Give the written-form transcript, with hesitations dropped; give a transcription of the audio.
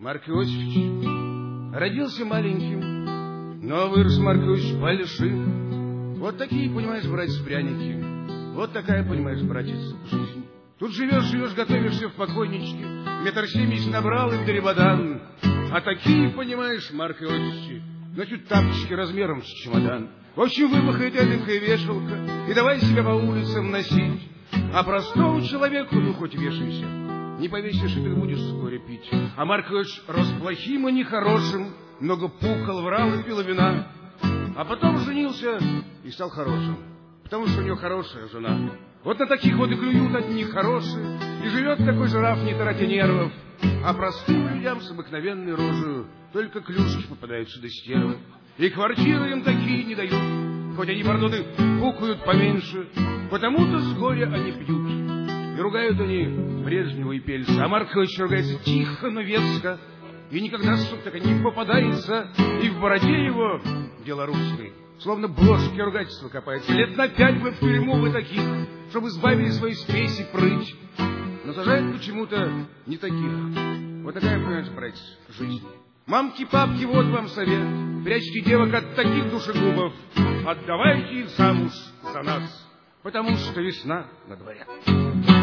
Марк Иосифович родился маленьким, но вырос Марк Иосифович большим. Вот такие, понимаешь, братец, пряники. Вот такая, понимаешь, братец, жизнь. Тут живешь, готовишься в покойничке, 1,70 м набрал и в дребодан. А такие, понимаешь, Марк Иосифович, значит, тапочки размером с чемодан. В общем, вымахает эдакая вешалка, и давай себя по улицам носить. А простому человеку, ну, хоть вешайся, не повесишь, и ты будешь вскоре пить. А Марк Иосифович рос плохим и нехорошим, много пукал, врал и пил вина. А потом женился и стал хорошим, потому что у него хорошая жена. Вот на таких вот и клюют одни хорошие, и живет такой жираф, не тратя нервов. А простым людям с обыкновенной рожей только клюшки попадаются до стервы. И квартиры им такие не дают, хоть они, пардоны, пукают поменьше, потому-то вскоре они пьют. И ругают они Брежнева и Пельца, а Марк Ильич ругается тихо, но веско, и никогда, сука, не попадается, и в бороде его дело русское, словно бложки ругательства копается. Лет на 5 бы в тюрьму вы таких, чтобы избавили свои спеси прыть. Но сажают почему-то не таких. Вот такая, понимаешь, братец, жизнь. Мамки, папки, вот вам совет. Прячьте девок от таких душегубов. Отдавайте их замуж за нас, потому что весна на дворе.